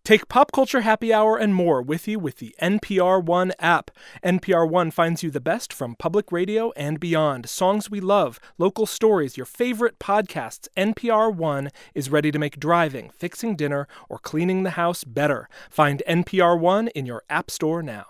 Take Pop Culture Happy Hour and more with you with the NPR One app. NPR One finds you the best from public radio and beyond. Songs we love, local stories, your favorite podcasts. NPR One is ready to make driving, fixing dinner, or cleaning the house better. Find NPR One in your app store now.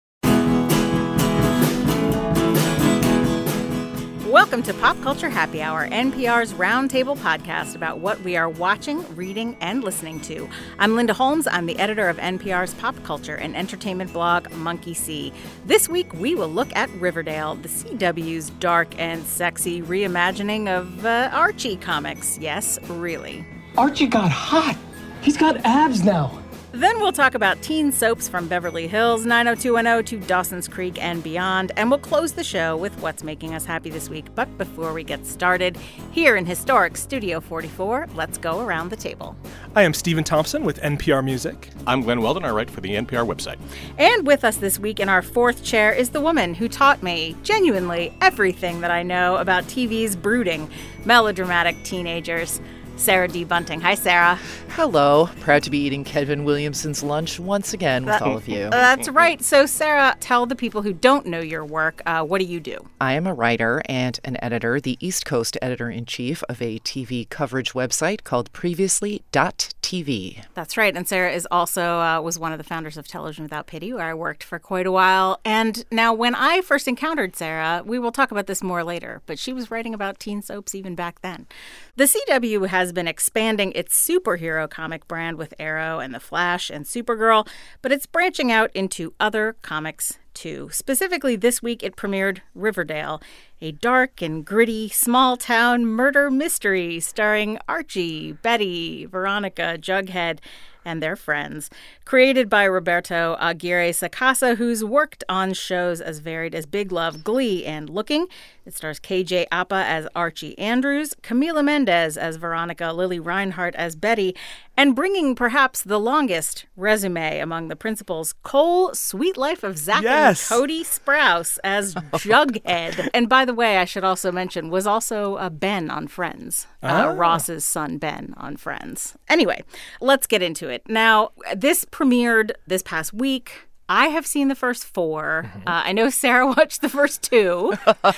Welcome to Pop Culture Happy Hour, NPR's roundtable podcast about what we are watching, reading, and listening to. I'm Linda Holmes. I'm the editor of NPR's pop culture and entertainment blog, Monkey See. This week, we will look at Riverdale, the CW's dark and sexy reimagining of Archie comics. Yes, really. Archie got hot. He's got abs now. Then we'll talk about teen soaps from Beverly Hills 90210 to Dawson's Creek and beyond, and we'll close the show with what's making us happy this week. But before we get started, here in historic Studio 44, let's go around the table. I am Stephen Thompson with NPR Music. I'm Glenn Weldon. I write for the NPR website. And with us this week in our fourth chair is the woman who taught me, genuinely, everything that I know about TV's brooding, melodramatic teenagers. Sarah D. Bunting. Hi, Sarah. Hello. Proud to be eating Kevin Williamson's lunch once again with all of you. That's right. So, Sarah, tell the people who don't know your work, what do you do? I am a writer and an editor, the East Coast editor-in-chief of a TV coverage website called Previously.tv. That's right. And Sarah is also was one of the founders of Television Without Pity, where I worked for quite a while. And now, when I first encountered Sarah, we will talk about this more later, but she was writing about teen soaps even back then. The CW has been expanding its superhero comic brand with Arrow and The Flash and Supergirl, but it's branching out into other comics too. Specifically, this week it premiered Riverdale, a dark and gritty small-town murder mystery starring Archie, Betty, Veronica, Jughead, and their friends. Created by Roberto Aguirre Sacasa, who's worked on shows as varied as Big Love, Glee, and Looking. It stars KJ Apa as Archie Andrews, Camila Mendez as Veronica, Lily Reinhart as Betty, and bringing perhaps the longest resume among the principals, Cole Sweet Life of Zack and Cody Sprouse as Jughead. And by the way, I should also mention, was also Ben on Friends, Ross's son Ben on Friends. Anyway, let's get into it. Now, this premiered this past week. I have seen the first four. I know Sarah watched the first two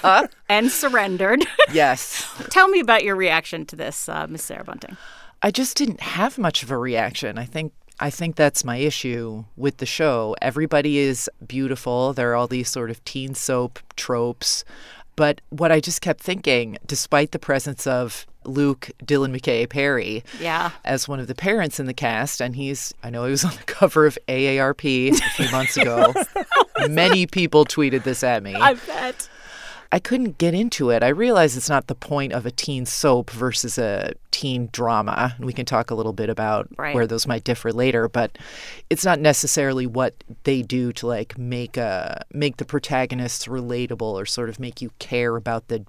and surrendered. Yes. Tell me about your reaction to this, Miss Sarah Bunting. I just didn't have much of a reaction. I think that's my issue with the show. Everybody is beautiful. There are all these sort of teen soap tropes. But what I just kept thinking, despite the presence of Luke Dylan McKay Perry as one of the parents in the cast, and I know he was on the cover of AARP a few months ago. Many people tweeted this at me. I bet. I couldn't get into it. I realize it's not the point of a teen soap versus a teen drama. And we can talk a little bit about where those might differ later, but it's not necessarily what they do to make the protagonists relatable or sort of make you care about the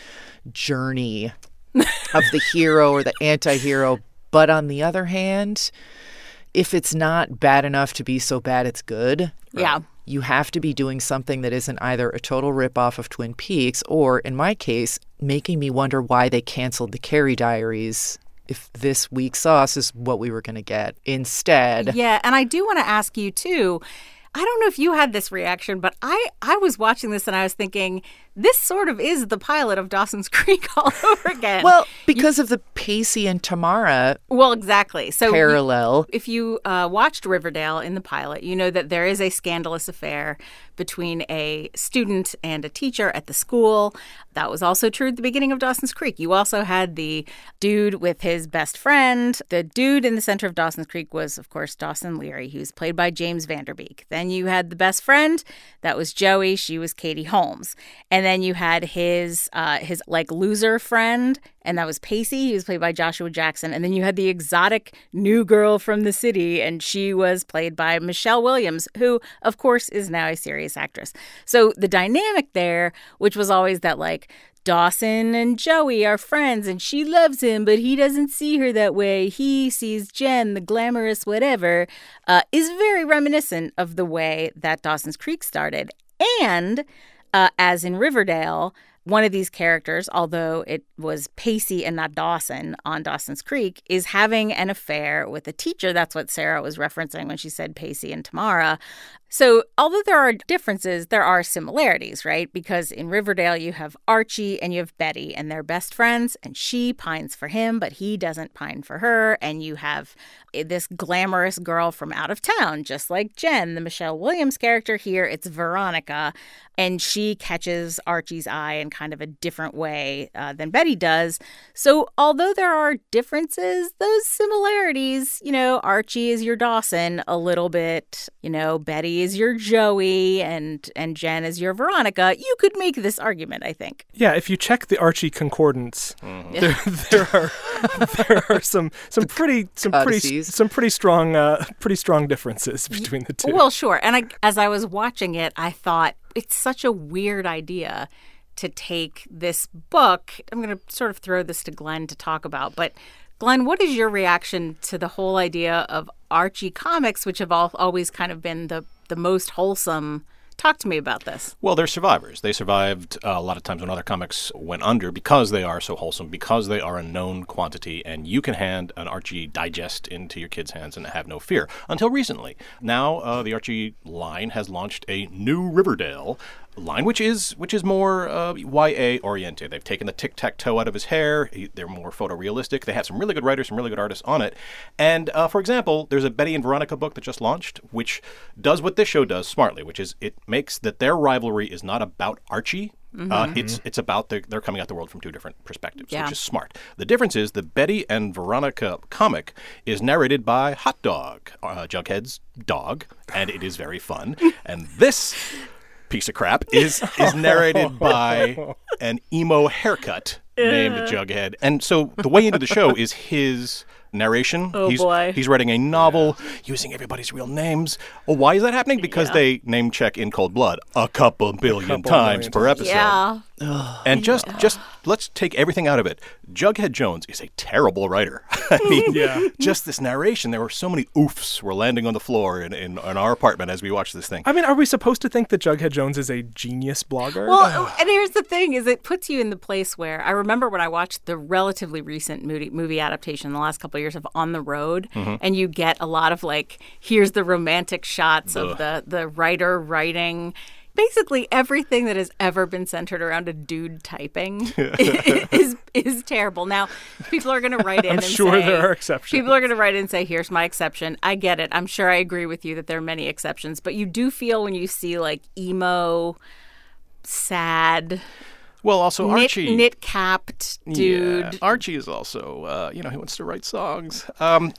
journey of the hero or the anti-hero. But on the other hand, if it's not bad enough to be so bad it's good, you have to be doing something that isn't either a total ripoff of Twin Peaks or, in my case, making me wonder why they canceled the Carrie Diaries if this week's sauce is what we were going to get instead. Yeah, and I do want to ask you, too, I don't know if you had this reaction, but I was watching this and I was thinking, this sort of is the pilot of Dawson's Creek all over again. Well, because of the Pacey and Tamara exactly. So parallel. If you watched Riverdale in the pilot, you know that there is a scandalous affair between a student and a teacher at the school. That was also true at the beginning of Dawson's Creek. You also had the dude with his best friend. The dude in the center of Dawson's Creek was, of course, Dawson Leary, who's played by James Vanderbeek. Then you had the best friend. That was Joey. She was Katie Holmes. And then you had his loser friend, and that was Pacey. He was played by Joshua Jackson. And then you had the exotic new girl from the city, and she was played by Michelle Williams, who, of course, is now a serious actress. So the dynamic there, which was always that, Dawson and Joey are friends, and she loves him, but he doesn't see her that way. He sees Jen, the glamorous whatever, is very reminiscent of the way that Dawson's Creek started. And as in Riverdale, one of these characters, although it was Pacey and not Dawson on Dawson's Creek, is having an affair with a teacher. That's what Sarah was referencing when she said Pacey and Tamara. So although there are differences, there are similarities, right? Because in Riverdale, you have Archie and you have Betty, and they're best friends, and she pines for him, but he doesn't pine for her. And you have this glamorous girl from out of town, just like Jen, the Michelle Williams character. Here, it's Veronica, and she catches Archie's eye in kind of a different way than Betty does. So although there are differences, those similarities, Archie is your Dawson a little bit, Betty is your Joey, and Jen is your Veronica. You could make this argument, I think. Yeah, if you check the Archie concordance, there are some pretty strong differences between the two. Well, sure. And as I was watching it, I thought it's such a weird idea to take this book. I'm going to sort of throw this to Glenn to talk about, but Glenn, what is your reaction to the whole idea of Archie comics, which have always kind of been the most wholesome? Talk to me about this. Well, they're survivors. They survived a lot of times when other comics went under because they are so wholesome, because they are a known quantity, and you can hand an Archie digest into your kids' hands and have no fear. Until recently. Now, the Archie line has launched a new Riverdale line, which is more YA-oriented. They've taken the tic-tac-toe out of his hair. They're more photorealistic. They have some really good writers, some really good artists on it. And, for example, there's a Betty and Veronica book that just launched, which does what this show does smartly, which is it makes that their rivalry is not about Archie. It's about they're coming at the world from two different perspectives, which is smart. The difference is the Betty and Veronica comic is narrated by Hot Dog, Jughead's dog, and it is very fun. And this piece of crap is narrated by an emo haircut named Jughead. And so the way into the show is his narration. He's writing a novel using everybody's real names. Well, why is that happening? Because they name check In Cold Blood a couple billion times per episode. Yeah. And just let's take everything out of it. Jughead Jones is a terrible writer. I mean, just this narration, there were so many oofs were landing on the floor in our apartment as we watched this thing. I mean, are we supposed to think that Jughead Jones is a genius blogger? Well, and here's the thing, is it puts you in the place where I remember when I watched the relatively recent movie adaptation in the last couple of years of On the Road, and you get a lot of here's the romantic shots of the writer writing. Basically, everything that has ever been centered around a dude typing is terrible. Now, people are going to write in I'm sure there are exceptions. People are going to write in and say, here's my exception. I get it. I'm sure I agree with you that there are many exceptions. But you do feel when you see, emo, sad... Well, also Archie, knit-capped dude. Yeah, Archie is also, he wants to write songs. Right,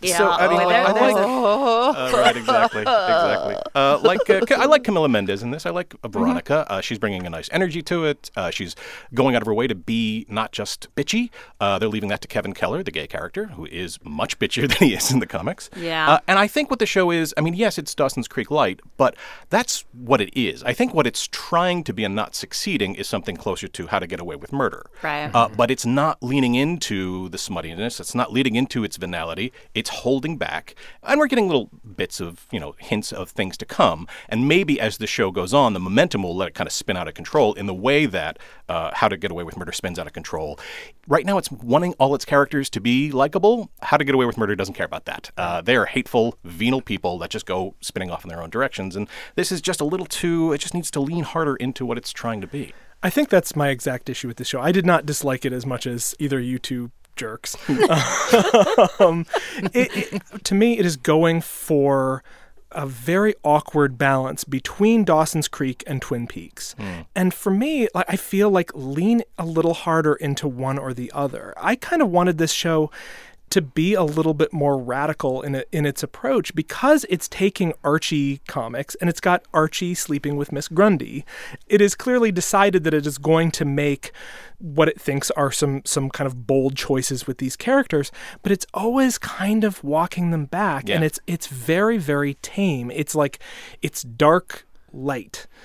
exactly. I like Camila Mendes in this. I like Veronica. She's bringing a nice energy to it. She's going out of her way to be not just bitchy. They're leaving that to Kevin Keller, the gay character, who is much bitchier than he is in the comics. Yeah. And I think what the show is, yes, it's Dawson's Creek Light, but that's what it is. I think what it's trying to be and not succeeding is something closer to How to Get Away with Murder. Right. But it's not leaning into the smuttiness. It's not leading into its venality. It's holding back. And we're getting little bits of, hints of things to come. And maybe as the show goes on, the momentum will let it kind of spin out of control in the way that How to Get Away with Murder spins out of control. Right now, it's wanting all its characters to be likable. How to Get Away with Murder doesn't care about that. They are hateful, venal people that just go spinning off in their own directions. And this is just a little too, it just needs to lean harder into what it's trying to be. I think that's my exact issue with the show. I did not dislike it as much as either you two jerks. To me, it is going for a very awkward balance between Dawson's Creek and Twin Peaks. And for me, I feel lean a little harder into one or the other. I kind of wanted this show to be a little bit more radical in its approach because it's taking Archie comics and it's got Archie sleeping with Miss Grundy. It is clearly decided that it is going to make what it thinks are some kind of bold choices with these characters, but it's always kind of walking them back, and it's very, very tame. It's it's dark light.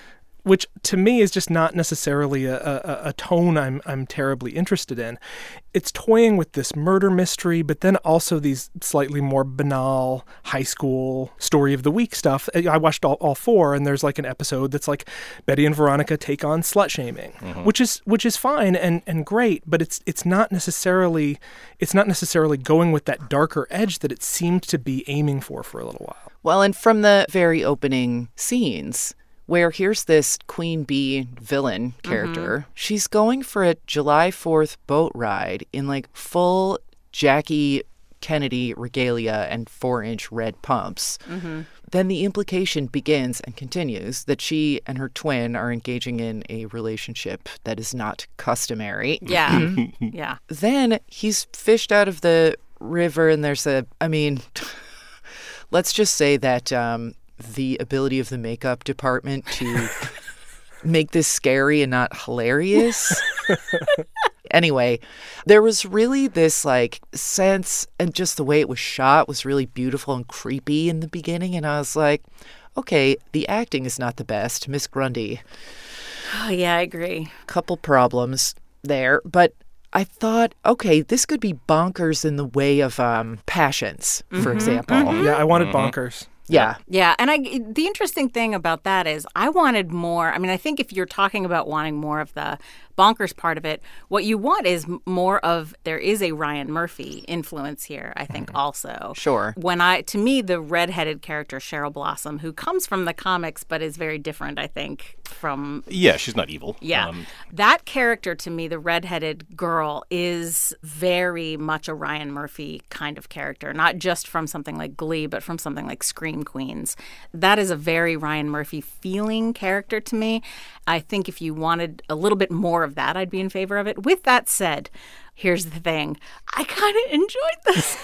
which to me is just not necessarily a tone I'm terribly interested in. It's toying with this murder mystery, but then also these slightly more banal high school story of the week stuff. I watched all four, and there's like an episode that's like Betty and Veronica take on slut shaming, which is fine and great, but it's not necessarily going with that darker edge that it seemed to be aiming for a little while. Well, and from the very opening scenes, where here's this Queen Bee villain character. She's going for a July 4th boat ride in like full Jackie Kennedy regalia and 4-inch red pumps. Then the implication begins and continues that she and her twin are engaging in a relationship that is not customary. Yeah. Yeah. Then he's fished out of the river, and there's let's just say that the ability of the makeup department to make this scary and not hilarious. Anyway, there was really this like sense, and just the way it was shot was really beautiful and creepy in the beginning. And I was like, okay, the acting is not the best. Miss Grundy. Oh, yeah, I agree. Couple problems there, but I thought, okay, this could be bonkers in the way of Passions, for example. Yeah, I wanted bonkers. Yeah. Yeah. And the interesting thing about that is I wanted more. I mean, I think if you're talking about wanting more of the bonkers part of it, what you want is more of, there is a Ryan Murphy influence here, I think, also. Sure. To me, the redheaded character, Cheryl Blossom, who comes from the comics but is very different, I think, from... Yeah, she's not evil. Yeah. That character, to me, the redheaded girl, is very much a Ryan Murphy kind of character, not just from something like Glee, but from something like Scream Queens. That is a very Ryan Murphy feeling character to me. I think if you wanted a little bit more of that, I'd be in favor of it. With that said, here's the thing. I kind of enjoyed this.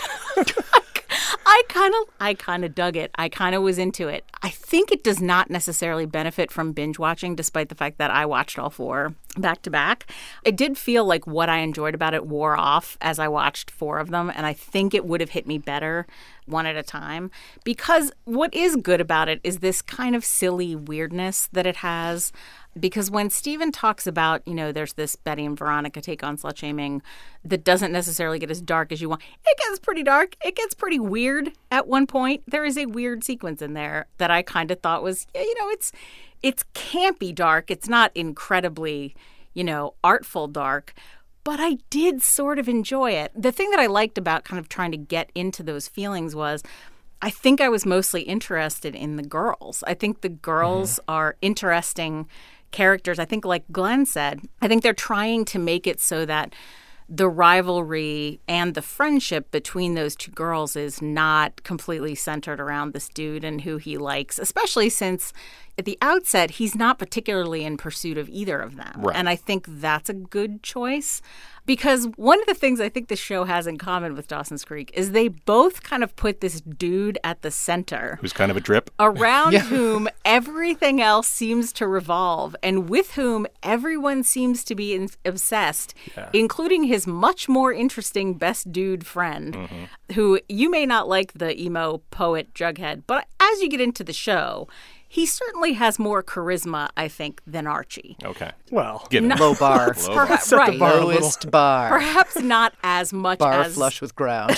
I kind of dug it. I kind of was into it. I think it does not necessarily benefit from binge watching, despite the fact that I watched all four back to back. It did feel like what I enjoyed about it wore off as I watched four of them, and I think it would have hit me better one at a time, because what is good about it is this kind of silly weirdness that it has. Because when Steven talks about, there's this Betty and Veronica take on slut shaming that doesn't necessarily get as dark as you want. It gets pretty dark. It gets pretty weird at one point. There is a weird sequence in there that I kind of thought was, it's campy dark. It's not incredibly, artful dark. But I did sort of enjoy it. The thing that I liked about kind of trying to get into those feelings was I think I was mostly interested in the girls. I think the girls are interesting characters. I think, like Glenn said, I think they're trying to make it so that the rivalry and the friendship between those two girls is not completely centered around this dude and who he likes, especially since at the outset, he's not particularly in pursuit of either of them. Right. And I think that's a good choice. Because one of the things I think the show has in common with Dawson's Creek is they both kind of put this dude at the center. Who's kind of a drip. Around whom everything else seems to revolve and with whom everyone seems to be obsessed, including his much more interesting best dude friend, who you may not like the emo poet Jughead, but as you get into the show, he certainly has more charisma, I think, than Archie. Okay. Well, low bar. Perhaps, right. Lowest bar. Perhaps not as much bar as... flush with ground.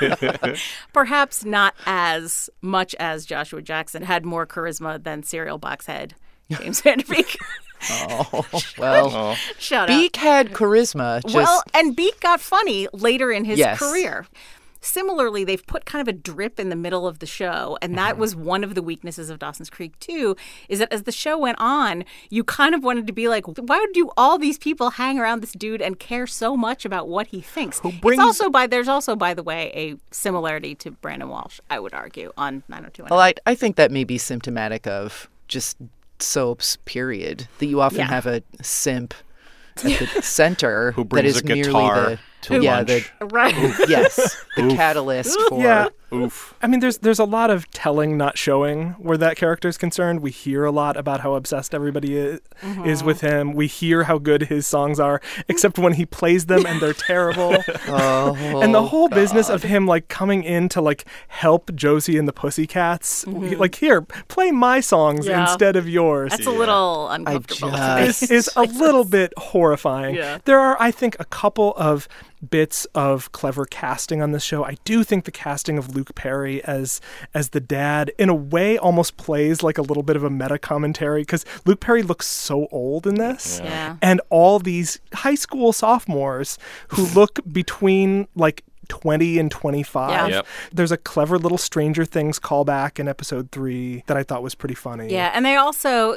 Perhaps not as much as Joshua Jackson had more charisma than Cereal Box Head James Van Der Beek. Oh, well. Shut up. Beak had charisma. And Beak got funny later in his career. Similarly, they've put kind of a drip in the middle of the show, and that was one of the weaknesses of Dawson's Creek, too, is that as the show went on, you kind of wanted to be like, why do all these people hang around this dude and care so much about what he thinks? There's also, by the way, a similarity to Brandon Walsh, I would argue, on 90210. Well, I think that may be symptomatic of just soaps, period, that you often have a simp at the center who brings that is a guitar till lunch. Right. Yes, the catalyst for... Yeah. Oof. I mean, there's a lot of telling, not showing, where that character is concerned. We hear a lot about how obsessed everybody is with him. We hear how good his songs are, except when he plays them and they're terrible. And the whole business of him like coming in to like help Josie and the Pussycats, like, here, play my songs instead of yours. That's a little uncomfortable. Is a little bit horrifying. Yeah. There are, I think, a couple of bits of clever casting on this show. I do think the casting of Luke Perry as the dad, in a way, almost plays like a little bit of a meta commentary, because Luke Perry looks so old in this. Yeah. And all these high school sophomores who look between like 20 and 25. Yeah. Yep. There's a clever little Stranger Things callback in episode 3 that I thought was pretty funny. Yeah, and they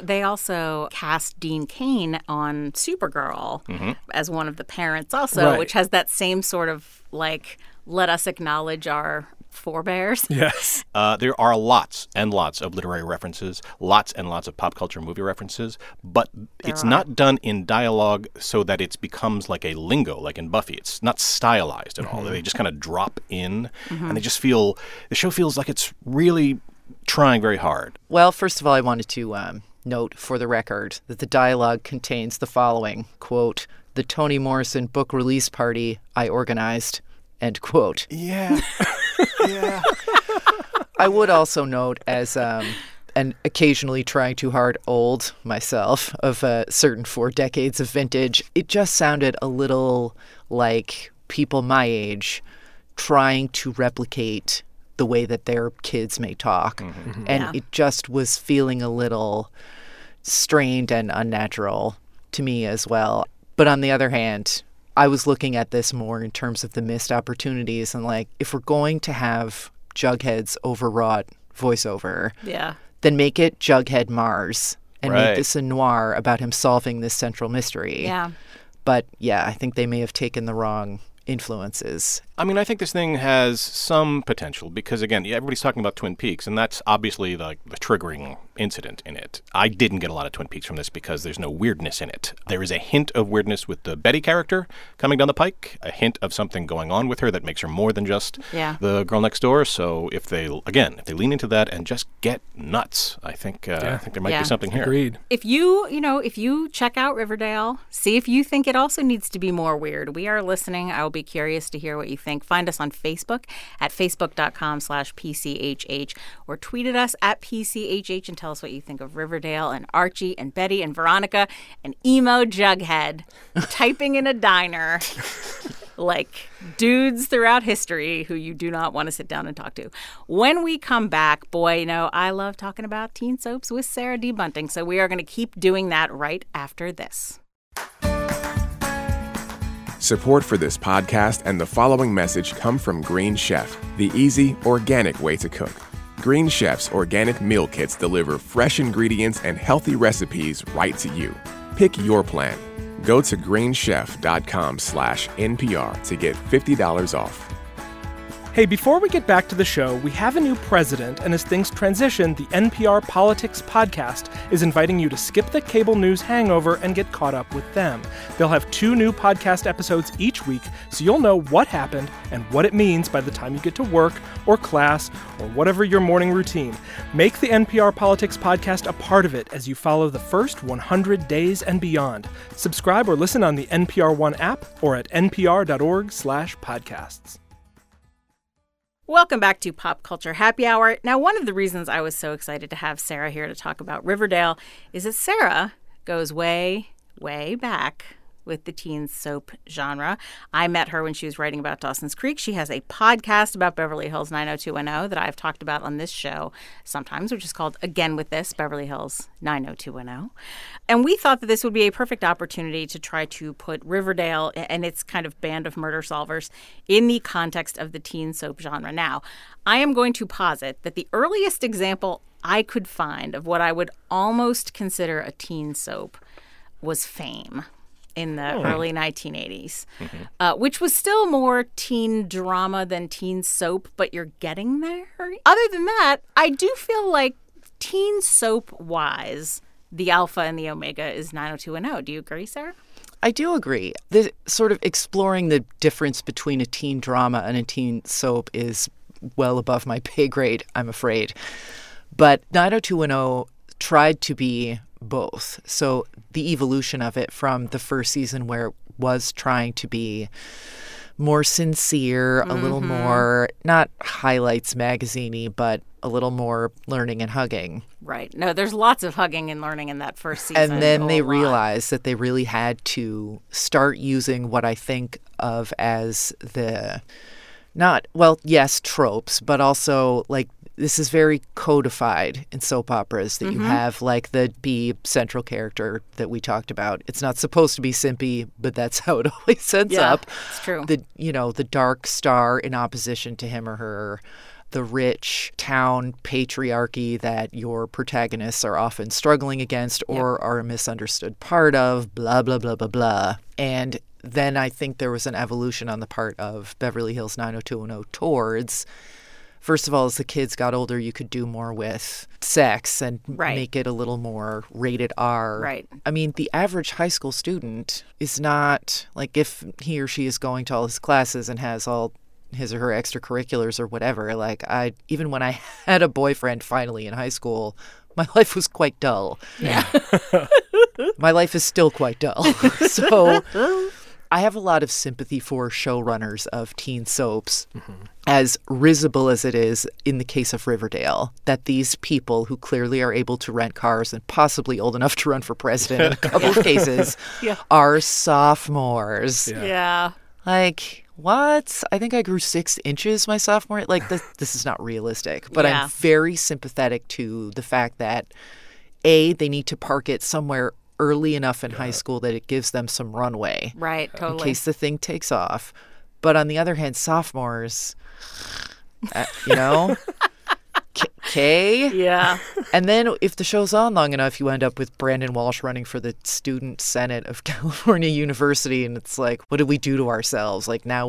also cast Dean Cain on Supergirl as one of the parents also, Right. which has that same sort of like, let us acknowledge our forebears. Yes. There are lots and lots of literary references, lots and lots of pop culture movie references, but it's not done in dialogue so that it becomes like a lingo, like in Buffy. It's not stylized at all. They just kind of drop in, and they just feel, the show feels like it's really trying very hard. Well, first of all, I wanted to note for the record that the dialogue contains the following, quote, "The Toni Morrison book release party I organized," end quote. Yeah. Yeah. I would also note, as an occasionally trying too hard old myself of certain 4 decades of vintage, it just sounded a little like people my age trying to replicate the way that their kids may talk. And it just was feeling a little strained and unnatural to me as well. But on the other hand, I was looking at this more in terms of the missed opportunities and like, if we're going to have Jughead's overwrought voiceover, then make it Jughead Mars and make this a noir about him solving this central mystery. Yeah. But yeah, I think they may have taken the wrong influences. I mean, I think this thing has some potential because, again, everybody's talking about Twin Peaks, and that's obviously the triggering incident in it. I didn't get a lot of Twin Peaks from this because there's no weirdness in it. There is a hint of weirdness with the Betty character coming down the pike, a hint of something going on with her that makes her more than just the girl next door. So if they lean into that and just get nuts, I think there might be something here. Agreed. If you check out Riverdale, see if you think it also needs to be more weird. We are listening. I will be curious to hear what you think. Find us on Facebook at facebook.com/PCHH or tweet at us at PCHH and tell us what you think of Riverdale and Archie and Betty and Veronica and emo Jughead typing in a diner like dudes throughout history who you do not want to sit down and talk to. When we come back, boy, I love talking about teen soaps with Sarah D. Bunting, so we are going to keep doing that right after this. Support for this podcast and the following message come from Green Chef, the easy, organic way to cook. Green Chef's organic meal kits deliver fresh ingredients and healthy recipes right to you. Pick your plan. Go to greenchef.com/NPR to get $50 off. Hey, before we get back to the show, we have a new president, and as things transition, the NPR Politics Podcast is inviting you to skip the cable news hangover and get caught up with them. They'll have 2 new podcast episodes each week, so you'll know what happened and what it means by the time you get to work or class or whatever your morning routine. Make the NPR Politics Podcast a part of it as you follow the first 100 days and beyond. Subscribe or listen on the NPR One app or at npr.org/podcasts. Welcome back to Pop Culture Happy Hour. Now, one of the reasons I was so excited to have Sarah here to talk about Riverdale is that Sarah goes way, way back with the teen soap genre. I met her when she was writing about Dawson's Creek. She has a podcast about Beverly Hills 90210 that I've talked about on this show sometimes, which is called Again with This, Beverly Hills 90210. And we thought that this would be a perfect opportunity to try to put Riverdale and its kind of band of murder solvers in the context of the teen soap genre. Now, I am going to posit that the earliest example I could find of what I would almost consider a teen soap was Fame in the early 1980s, which was still more teen drama than teen soap, but you're getting there. Other than that, I do feel like teen soap-wise, the alpha and the omega is 90210. Do you agree, Sarah? I do agree. The sort of exploring the difference between a teen drama and a teen soap is well above my pay grade, I'm afraid. But 90210 tried to be both. So the evolution of it from the first season, where it was trying to be more sincere, a little more, not highlights magazine-y, but a little more learning and hugging. Right. No, there's lots of hugging and learning in that first season. And then they realized that they really had to start using what I think of as the, yes, tropes, but also like this is very codified in soap operas that you have like the B central character that we talked about. It's not supposed to be simpy, but that's how it always ends up. It's true. The dark star in opposition to him or her, the rich town patriarchy that your protagonists are often struggling against or are a misunderstood part of, blah, blah, blah, blah, blah. And then I think there was an evolution on the part of Beverly Hills 90210 towards, first of all, as the kids got older, you could do more with sex and make it a little more rated R. Right. I mean, the average high school student is not, like, if he or she is going to all his classes and has all his or her extracurriculars or whatever, like, even when I had a boyfriend finally in high school, my life was quite dull. Yeah. My life is still quite dull. So I have a lot of sympathy for showrunners of teen soaps, as risible as it is in the case of Riverdale, that these people who clearly are able to rent cars and possibly old enough to run for president in a couple of cases are sophomores. Yeah. Like, what? I think I grew 6 inches my sophomore. Like, this is not realistic. But I'm very sympathetic to the fact that, A, they need to park it somewhere early enough in high school that it gives them some runway. Right, totally. In case the thing takes off. But on the other hand, sophomores, okay. Yeah. And then if the show's on long enough, you end up with Brandon Walsh running for the Student Senate of California University. And it's like, what did we do to ourselves? Like now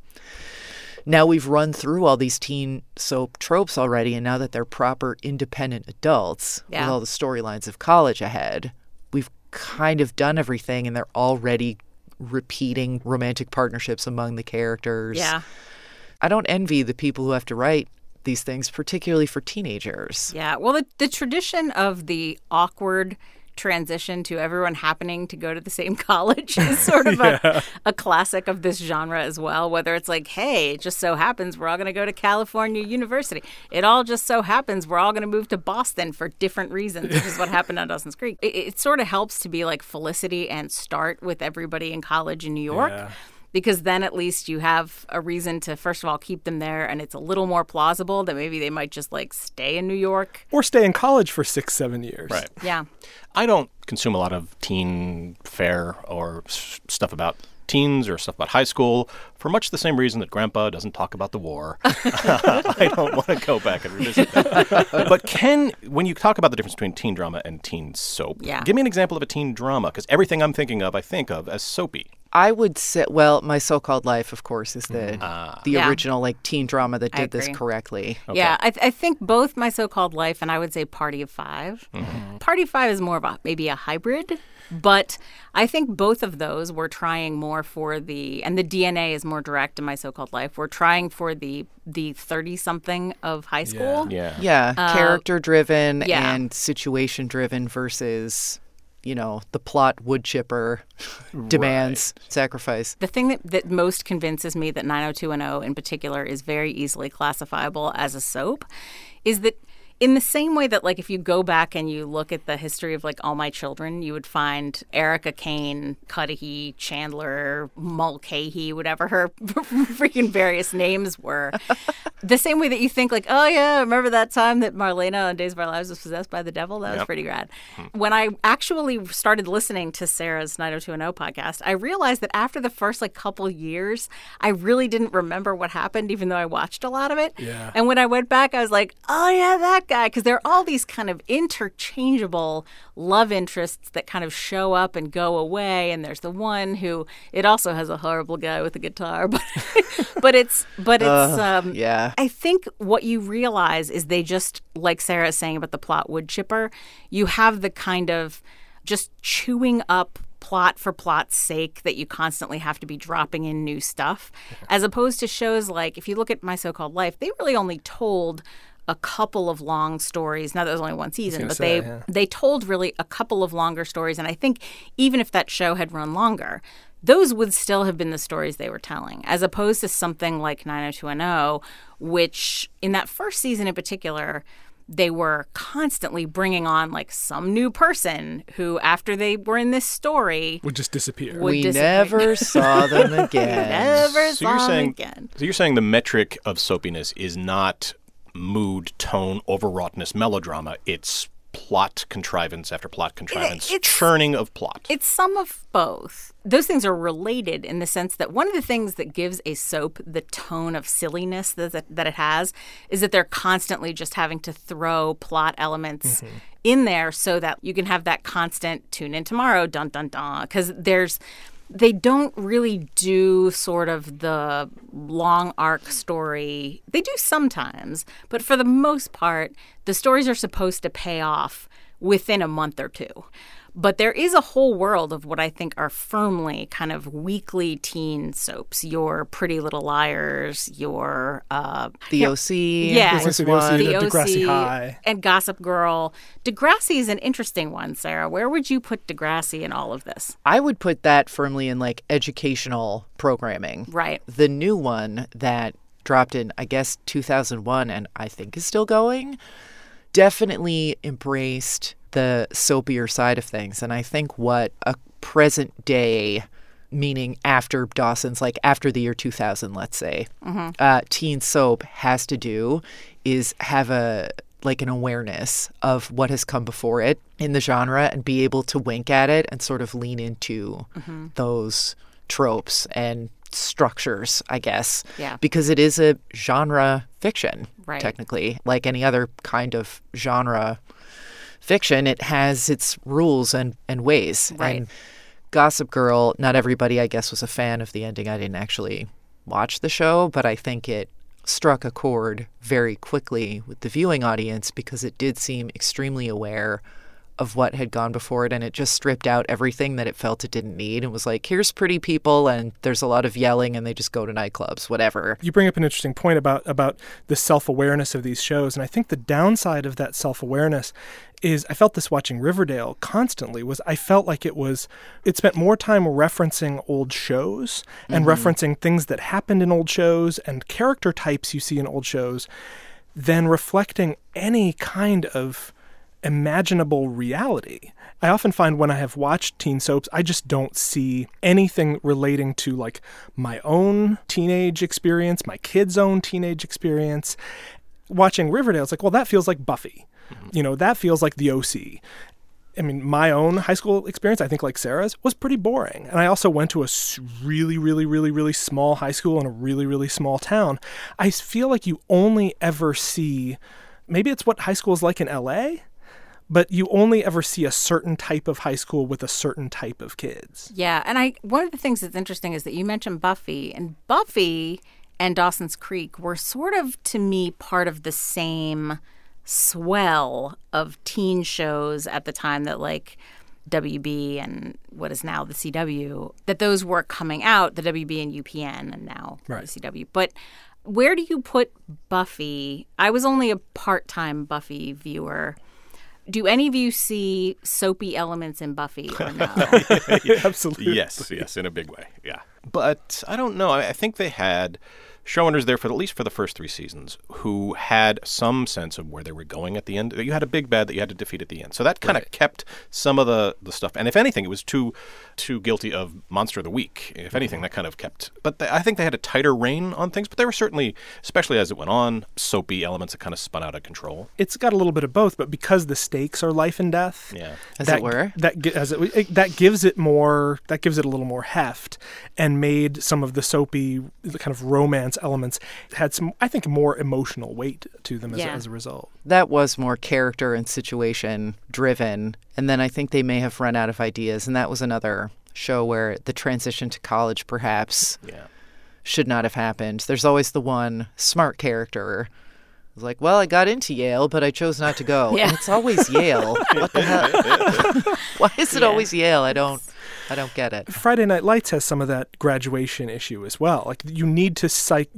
we've run through all these teen soap tropes already. And now that they're proper independent adults with all the storylines of college ahead, we've kind of done everything, and they're already repeating romantic partnerships among the characters. Yeah. I don't envy the people who have to write these things, particularly for teenagers. Yeah. Well, the tradition of the awkward transition to everyone happening to go to the same college is sort of a classic of this genre as well, whether it's like, hey, it just so happens we're all going to go to California University. It all just so happens we're all going to move to Boston for different reasons, which is what happened on Dawson's Creek. It sort of helps to be like Felicity and start with everybody in college in New York. Yeah. Because then at least you have a reason to, first of all, keep them there, and it's a little more plausible that maybe they might just like stay in New York. Or stay in college for 6-7 years. Right. Yeah. I don't consume a lot of teen fare or stuff about teens or stuff about high school for much the same reason that Grandpa doesn't talk about the war. I don't want to go back and revisit that. But when you talk about the difference between teen drama and teen soap, give me an example of a teen drama, because everything I'm thinking of, I think of as soapy. I would say, well, My So-Called Life, of course, is the original like teen drama that did this correctly. Okay. Yeah, I think both My So-Called Life and I would say Party of Five. Mm-hmm. Party of Five is more of maybe a hybrid, but I think both of those were trying more for and the DNA is more direct in My So-Called Life. We're trying for the 30-something of high school. Yeah, character-driven and situation-driven versus, the plot wood chipper demands sacrifice. The thing that most convinces me that 90210 in particular is very easily classifiable as a soap is that in the same way that, like, if you go back and you look at the history of, like, All My Children, you would find Erica Kane, Cudahy, Chandler, Mulcahy, whatever her freaking various names were. The same way that you think, like, oh, yeah, remember that time that Marlena on Days of Our Lives was possessed by the devil? That was pretty rad. When I actually started listening to Sarah's 90210 podcast, I realized that after the first, like, couple years, I really didn't remember what happened, even though I watched a lot of it. Yeah. And when I went back, I was like, oh, yeah, that guy, because there are all these kind of interchangeable love interests that kind of show up and go away, and there's the one who it also has a horrible guy with a guitar, but it's I think what you realize is they just, like Sarah is saying about the plot wood chipper, you have the kind of just chewing up plot for plot's sake that you constantly have to be dropping in new stuff, as opposed to shows like, if you look at My So-Called Life, they really only told a couple of long stories. Now, there was only one season, but they told really a couple of longer stories. And I think even if that show had run longer, those would still have been the stories they were telling, as opposed to something like 90210, which in that first season in particular, they were constantly bringing on like some new person who, after they were in this story, would just disappear. We never saw them again. Never saw them again. So you're saying the metric of soapiness is not mood, tone, overwroughtness, melodrama. It's plot contrivance after plot contrivance, churning of plot. It's some of both. Those things are related in the sense that one of the things that gives a soap the tone of silliness that it has is that they're constantly just having to throw plot elements in there so that you can have that constant tune in tomorrow, dun, dun, dun, because they don't really do sort of the long arc story. They do sometimes, but for the most part, the stories are supposed to pay off within a month or two. But there is a whole world of what I think are firmly kind of weekly teen soaps. Your Pretty Little Liars, your The OC. Yeah, The Degrassi High. And Gossip Girl. Degrassi is an interesting one, Sarah. Where would you put Degrassi in all of this? I would put that firmly in like educational programming. Right. The new one that dropped in, I guess, 2001 and I think is still going, definitely embraced the soapier side of things. And I think what a present day, meaning after Dawson's, like after the year 2000, let's say, teen soap has to do is have an awareness of what has come before it in the genre and be able to wink at it and sort of lean into those tropes and structures, I guess. Yeah. Because it is a genre fiction, right, technically. Like any other kind of genre fiction, it has its rules and ways. Right. And Gossip Girl, not everybody, I guess, was a fan of the ending. I didn't actually watch the show, but I think it struck a chord very quickly with the viewing audience because it did seem extremely aware of what had gone before it, and it just stripped out everything that it felt it didn't need. It was like, here's pretty people, and there's a lot of yelling, and they just go to nightclubs, whatever. You bring up an interesting point about the self-awareness of these shows, and I think the downside of that self-awareness is, I felt this watching Riverdale constantly, was I felt like it spent more time referencing old shows and referencing things that happened in old shows and character types you see in old shows than reflecting any kind of imaginable reality. I often find when I have watched teen soaps, I just don't see anything relating to like my own teenage experience, my kids' own teenage experience. Watching Riverdale, it's like, well, that feels like Buffy. You know, that feels like the OC. I mean, my own high school experience, I think like Sarah's, was pretty boring. And I also went to a really, really, really, really small high school in a really, really small town. I feel like you only ever see, maybe it's what high school is like in LA, but you only ever see a certain type of high school with a certain type of kids. Yeah, and one of the things that's interesting is that you mentioned Buffy, and Buffy and Dawson's Creek were sort of, to me, part of the same swell of teen shows at the time that like WB and what is now the CW, that those were coming out, the WB and UPN and now the CW. But where do you put Buffy? I was only a part-time Buffy viewer. Do any of you see soapy elements in Buffy or no? Absolutely. Yes, in a big way, yeah. But I don't know. I think they had showrunners there for at least for the first 3 seasons who had some sense of where they were going at the end. You had a big bad that you had to defeat at the end. So that kind of kept some of the stuff. And if anything, it was too guilty of Monster of the Week. If anything, that kind of kept. But I think they had a tighter rein on things. But there were certainly, especially as it went on, soapy elements that kind of spun out of control. It's got a little bit of both, but because the stakes are life and death, that gives it a little more heft and made some of the soapy kind of romance elements had some, I think, more emotional weight to them as a result. That was more character and situation driven. And then I think they may have run out of ideas. And that was another show where the transition to college perhaps should not have happened. There's always the one smart character who's like, well, I got into Yale, but I chose not to go. And it's always Yale. What the hell? Why is it always Yale? I don't I don't get it. Friday Night Lights has some of that graduation issue as well. Like you need to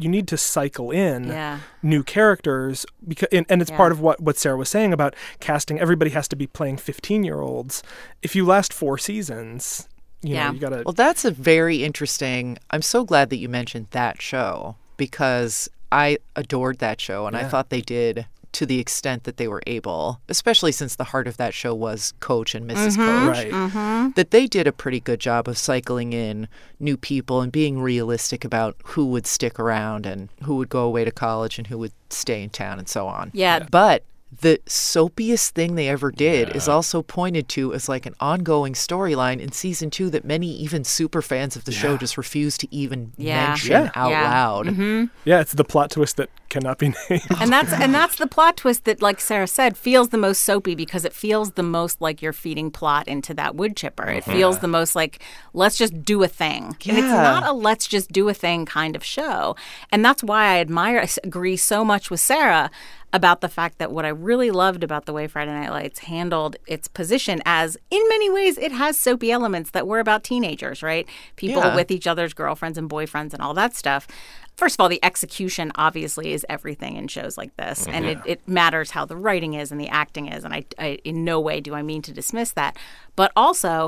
cycle in new characters because, and it's part of what Sarah was saying about casting. Everybody has to be playing 15-year-olds. If you last 4 seasons, you know, you got to. Well, that's a very interesting. I'm so glad that you mentioned that show because I adored that show and I thought they did to the extent that they were able, especially since the heart of that show was Coach and Mrs. Coach, right. that they did a pretty good job of cycling in new people and being realistic about who would stick around and who would go away to college and who would stay in town and so on. Yeah. But the soapiest thing they ever did is also pointed to as like an ongoing storyline in season 2 that many even super fans of the show just refuse to even mention out loud. Mm-hmm. Yeah, it's the plot twist that cannot be named. And that's the plot twist that, like Sarah said, feels the most soapy because it feels the most like you're feeding plot into that wood chipper. It feels the most like, let's just do a thing. Yeah. And it's not a let's just do a thing kind of show. And that's why I agree so much with Sarah about the fact that what I really loved about the way Friday Night Lights handled its position as, in many ways, it has soapy elements that were about teenagers, right? People with each other's girlfriends and boyfriends and all that stuff. First of all, the execution obviously is everything in shows like this. And it matters how the writing is and the acting is. And I in no way do I mean to dismiss that. But also,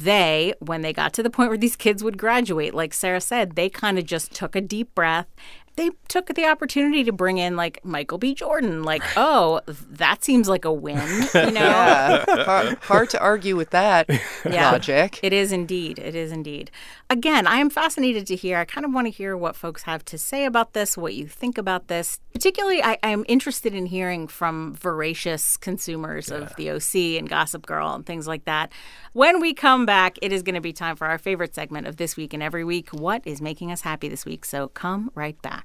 when they got to the point where these kids would graduate, like Sarah said, they kind of just took a deep breath. They took the opportunity to bring in, like, Michael B. Jordan. Like, oh, that seems like a win, you know? Yeah. Hard to argue with that logic. It is indeed. It is indeed. Again, I am fascinated to hear. I kind of want to hear what folks have to say about this, what you think about this. Particularly, I am interested in hearing from voracious consumers of The OC and Gossip Girl and things like that. When we come back, it is going to be time for our favorite segment of This Week and Every Week, What is Making Us Happy This Week? So come right back.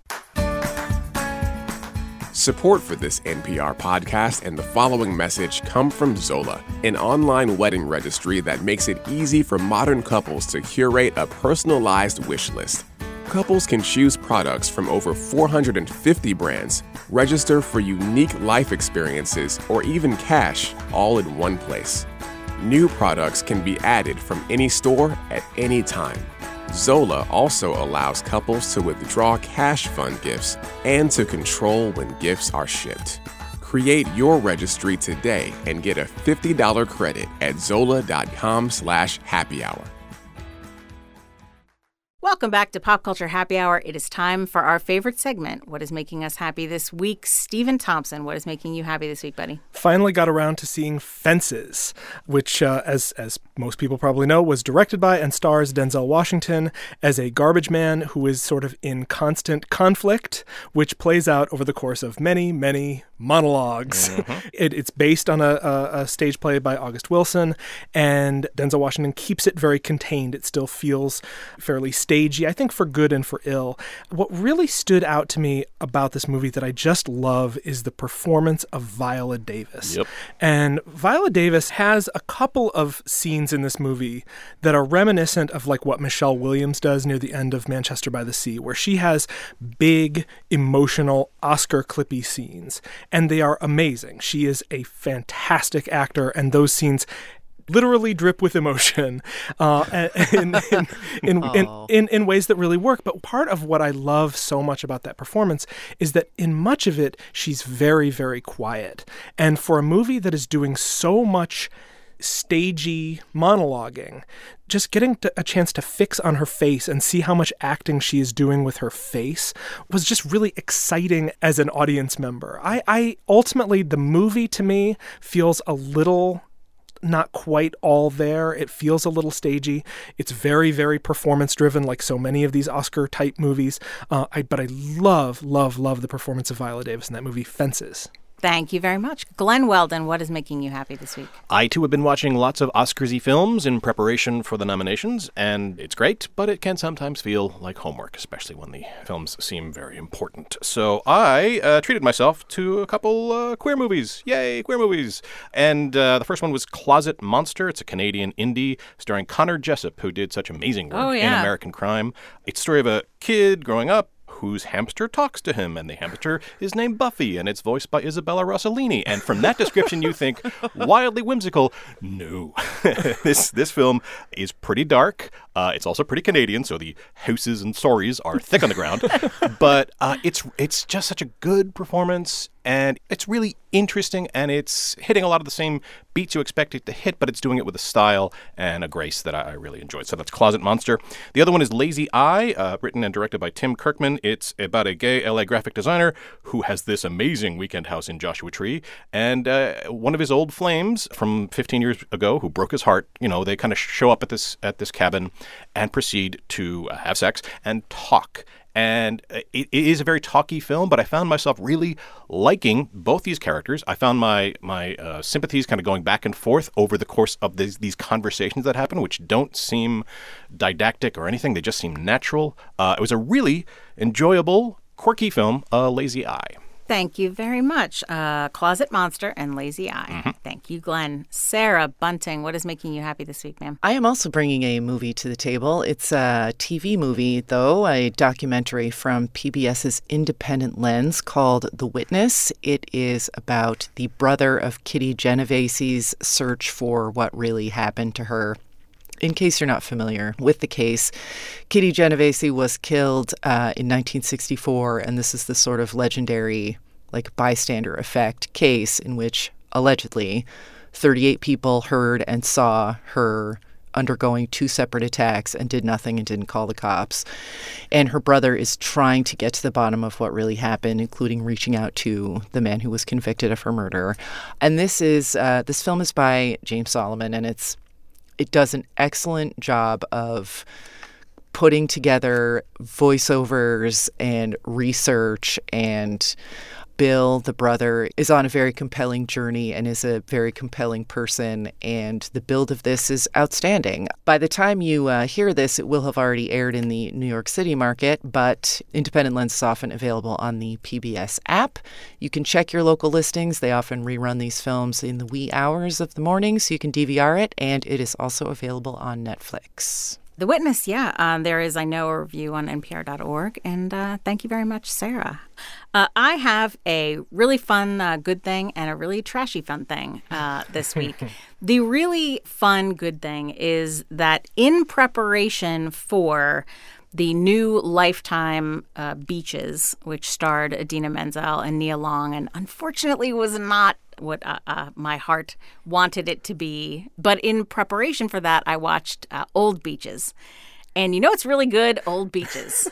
Support for this NPR podcast and the following message come from Zola, an online wedding registry that makes it easy for modern couples to curate a personalized wish list. Couples can choose products from over 450 brands, register for unique life experiences, or even cash, all in one place. New products can be added from any store at any time. Zola also allows couples to withdraw cash fund gifts and to control when gifts are shipped. Create your registry today and get a $50 credit at zola.com/happyhour. Welcome back to Pop Culture Happy Hour. It is time for our favorite segment, What is Making Us Happy This Week? Stephen Thompson, what is making you happy this week, buddy? Finally got around to seeing Fences, which, as most people probably know, was directed by and stars Denzel Washington as a garbage man who is sort of in constant conflict, which plays out over the course of many, many monologues. Mm-hmm. It's based on a stage play by August Wilson, and Denzel Washington keeps it very contained. It still feels fairly stagey, I think for good and for ill. What really stood out to me about this movie that I just love is the performance of Viola Davis. Yep. And Viola Davis has a couple of scenes in this movie that are reminiscent of like what Michelle Williams does near the end of Manchester by the Sea, where she has big, emotional, Oscar-clippy scenes. And they are amazing. She is a fantastic actor, and those scenes literally drip with emotion in ways that really work. But part of what I love so much about that performance is that in much of it, she's very, very quiet. And for a movie that is doing so much stagey monologuing, just getting a chance to fix on her face and see how much acting she is doing with her face was just really exciting as an audience member. I ultimately, the movie to me feels a little not quite all there. It feels a little stagey. It's very, very performance-driven, like so many of these Oscar-type movies. But I love, love, love the performance of Viola Davis in that movie, Fences. Thank you very much. Glenn Weldon, what is making you happy this week? I, too, have been watching lots of Oscars-y films in preparation for the nominations, and it's great, but it can sometimes feel like homework, especially when the films seem very important. So I treated myself to a couple queer movies. Yay, queer movies! And the first one was Closet Monster. It's a Canadian indie starring Connor Jessup, who did such amazing work in American Crime. It's a story of a kid growing up whose hamster talks to him, and the hamster is named Buffy, and it's voiced by Isabella Rossellini. And from that description, you think, wildly whimsical. No. This film is pretty dark. It's also pretty Canadian, so the houses and stories are thick on the ground. But it's just such a good performance, and it's really interesting, and it's hitting a lot of the same beats you expect it to hit, but it's doing it with a style and a grace that I really enjoyed. So that's Closet Monster. The other one is Lazy Eye, written and directed by Tim Kirkman. It's about a gay LA graphic designer who has this amazing weekend house in Joshua Tree, and one of his old flames from 15 years ago who broke his heart, they kind of show up at this cabin and proceed to have sex and talk. And it is a very talky film, but I found myself really liking both these characters. I found my sympathies kind of going back and forth over the course of these conversations that happen, which don't seem didactic or anything. They just seem natural. It was a really enjoyable, quirky film, Lazy Eye. Thank you very much. Closet Monster and Lazy Eye. Mm-hmm. Thank you, Glenn. Sarah Bunting, what is making you happy this week, ma'am? I am also bringing a movie to the table. It's a TV movie, though, a documentary from PBS's Independent Lens called The Witness. It is about the brother of Kitty Genovese's search for what really happened to her. In case you're not familiar with the case, Kitty Genovese was killed in 1964, and this is the sort of legendary, bystander effect case in which, allegedly, 38 people heard and saw her undergoing 2 separate attacks and did nothing and didn't call the cops. And her brother is trying to get to the bottom of what really happened, including reaching out to the man who was convicted of her murder. And this film is by James Solomon, and it does an excellent job of putting together voiceovers and research, and Bill, the brother, is on a very compelling journey and is a very compelling person, and the build of this is outstanding. By the time you hear this, it will have already aired in the New York City market, but Independent Lens is often available on the PBS app. You can check your local listings. They often rerun these films in the wee hours of the morning, so you can DVR it, and it is also available on Netflix. The Witness, there is, I know, a review on NPR.org, and thank you very much, Sarah. I have a really fun good thing and a really trashy fun thing this week. The really fun good thing is that in preparation for the new Lifetime Beaches, which starred Idina Menzel and Nia Long, and unfortunately was not what my heart wanted it to be. But in preparation for that, I watched Old Beaches. And it's really good, Old Beaches.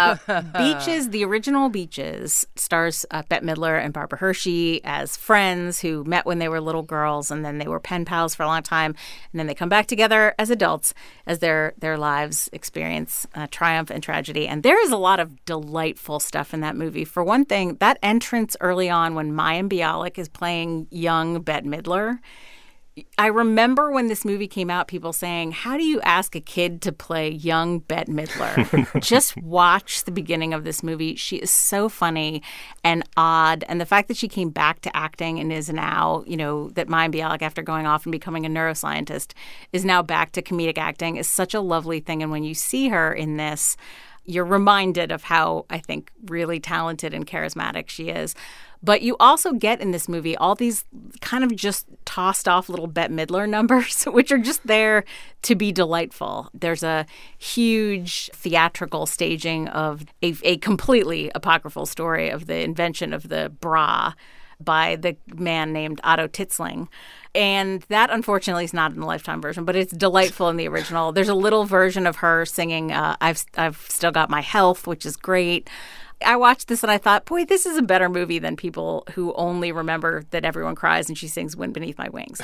Beaches, the original Beaches, stars Bette Midler and Barbara Hershey as friends who met when they were little girls, and then they were pen pals for a long time. And then they come back together as adults as their lives experience triumph and tragedy. And there is a lot of delightful stuff in that movie. For one thing, that entrance early on when Mayim Bialik is playing young Bette Midler, I remember when this movie came out, people saying, how do you ask a kid to play young Bette Midler? Just watch the beginning of this movie. She is so funny and odd. And the fact that she came back to acting and is now, that Mayim Bialik, after going off and becoming a neuroscientist, is now back to comedic acting is such a lovely thing. And when you see her in this, you're reminded of how, I think, really talented and charismatic she is. But you also get in this movie all these kind of just tossed off little Bette Midler numbers, which are just there to be delightful. There's a huge theatrical staging of a completely apocryphal story of the invention of the bra by the man named Otto Titzling. And that, unfortunately, is not in the Lifetime version, but it's delightful in the original. There's a little version of her singing I've Still Got My Health, which is great. I watched this and I thought, boy, this is a better movie than people who only remember that everyone cries and she sings Wind Beneath My Wings.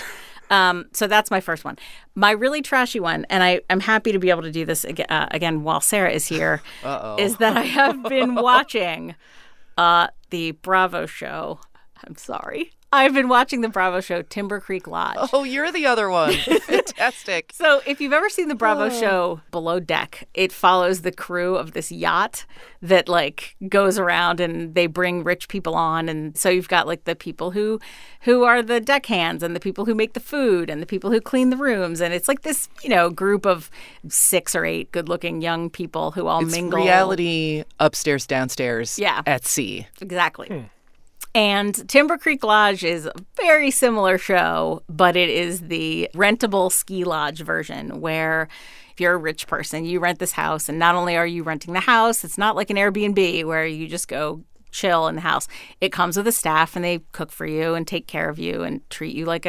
So that's my first one. My really trashy one, and I'm happy to be able to do this again while Sarah is here, is that I have been watching the Bravo show. I'm sorry. I've been watching the Bravo show Timber Creek Lodge. Oh, you're the other one. Fantastic. So if you've ever seen the Bravo show Below Deck, it follows the crew of this yacht that like goes around and they bring rich people on. And so you've got like the people who are the deckhands and the people who make the food and the people who clean the rooms. And it's like this, group of 6 or 8 good looking young people who all mingle. Reality upstairs, downstairs Yeah. at sea. Exactly. And Timber Creek Lodge is a very similar show, but it is the rentable ski lodge version where if you're a rich person, you rent this house. And not only are you renting the house, it's not like an Airbnb where you just go chill in the house. It comes with a staff and they cook for you and take care of you and treat you like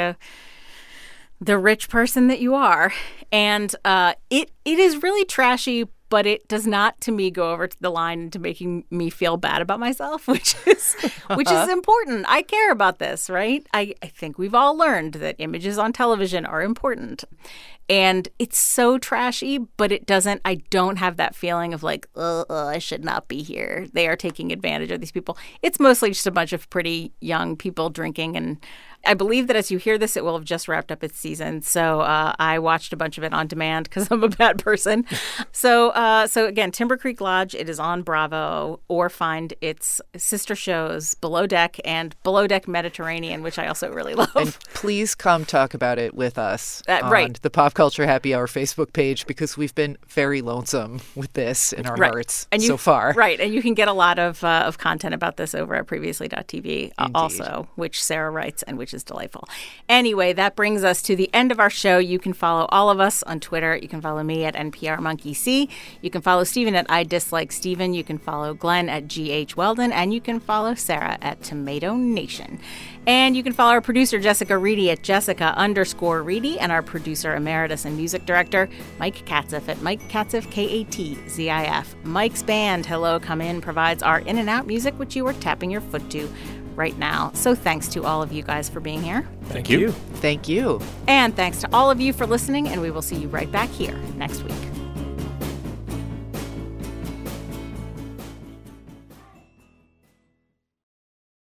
the rich person that you are. And it is really trashy, but it does not, to me, go over to the line into making me feel bad about myself, which is important. I care about this, right? I think we've all learned that images on television are important. And it's so trashy, but I don't have that feeling of like, I should not be here. They are taking advantage of these people. It's mostly just a bunch of pretty young people drinking. And I believe that as you hear this, it will have just wrapped up its season. So I watched a bunch of it on demand because I'm a bad person. So again, Timber Creek Lodge, it is on Bravo, or find its sister shows Below Deck and Below Deck Mediterranean, which I also really love. And please come talk about it with us on the Pop Culture Happy Hour Facebook page, because we've been very lonesome with this in our hearts so far. Right. And you can get a lot of content about this over at previously.tv also, which Sarah writes and which is delightful. Anyway, that brings us to the end of our show. You can follow all of us on Twitter. You can follow me at NPRMonkeyC. You can follow Stephen at I Dislike Stephen. You can follow Glenn at GH Weldon. And you can follow Sarah at Tomato Nation. And you can follow our producer, Jessica Reedy, at Jessica_Reedy, and our producer emeritus and music director, Mike Katzif, at Mike Katzif, KATZIF. Mike's band, Hello Come In, provides our in and out music, which you are tapping your foot to right now. So thanks to all of you guys for being here. Thank you. Thank you. And thanks to all of you for listening, and we will see you right back here next week.